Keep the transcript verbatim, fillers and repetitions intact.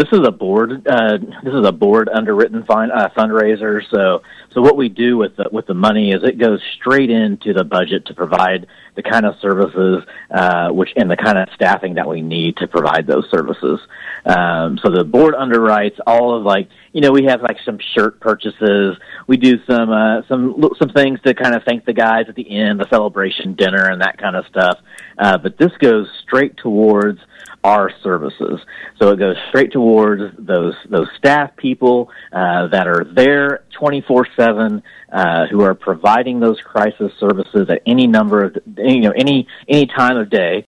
this is a board. Uh, this is a board underwritten fund, uh, fundraiser. So, so what we do with the, with the money is it goes straight into the budget to provide the kind of services, uh, which and the kind of staffing that we need to provide those services. Um, so the board underwrites all of like, you know, we have like some shirt purchases. We do some uh, some some things to kind of thank the guys at the end, the celebration dinner, and that kind of stuff. Uh, but this goes straight towards our services. So it goes straight towards those those staff people uh, that are there twenty-four seven, uh, who are providing those crisis services at any number of, you know, any any time of day.